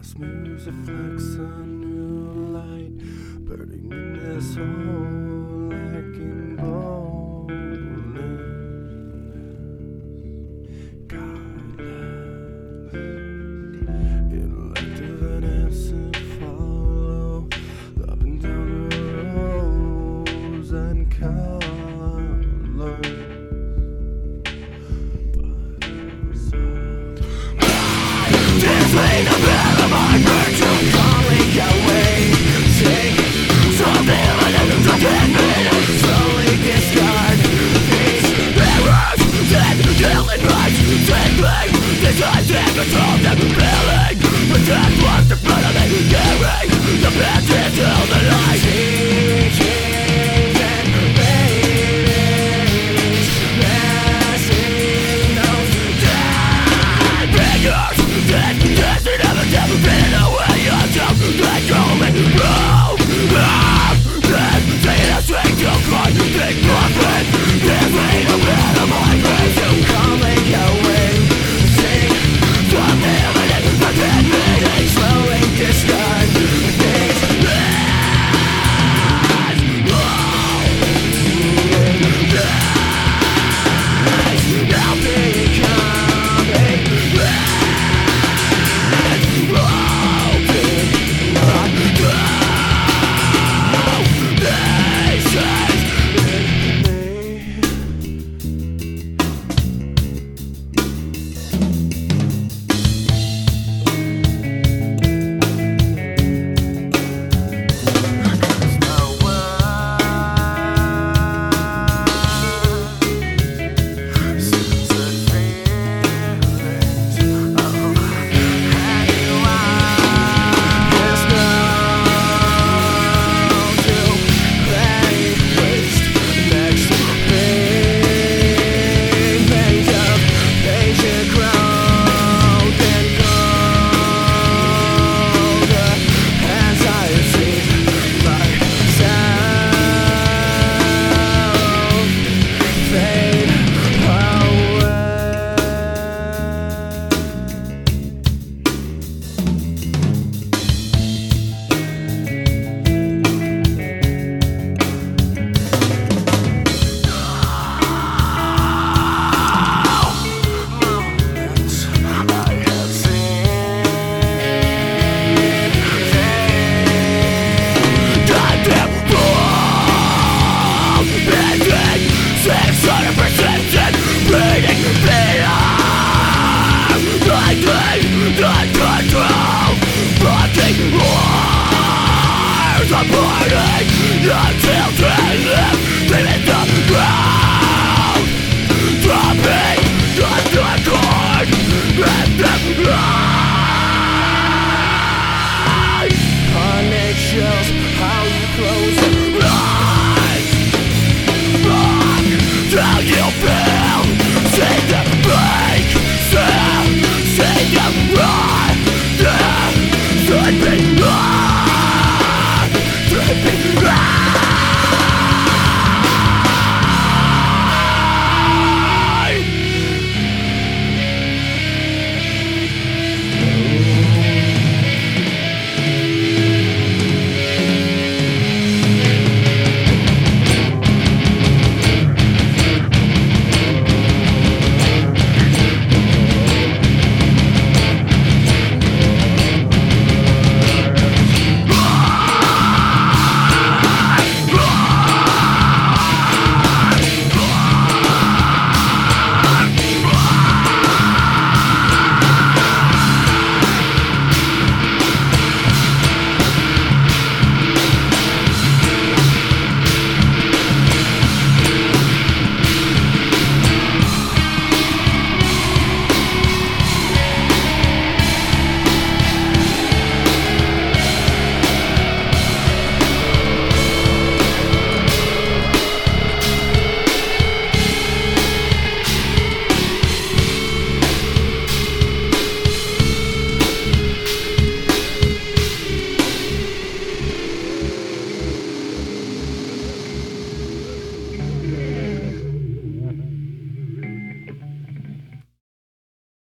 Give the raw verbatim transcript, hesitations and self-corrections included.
Music reflects a new light, burning in this hole like in boldness. Godless, elective and absent follow up and down the rows and colors. Between the bed of my virtue calling away, singing something like a drunken man, slowly discard these errors that killing rights, take blame, decide and control them feeling, but that's what the blood of me carrying, the path into the light.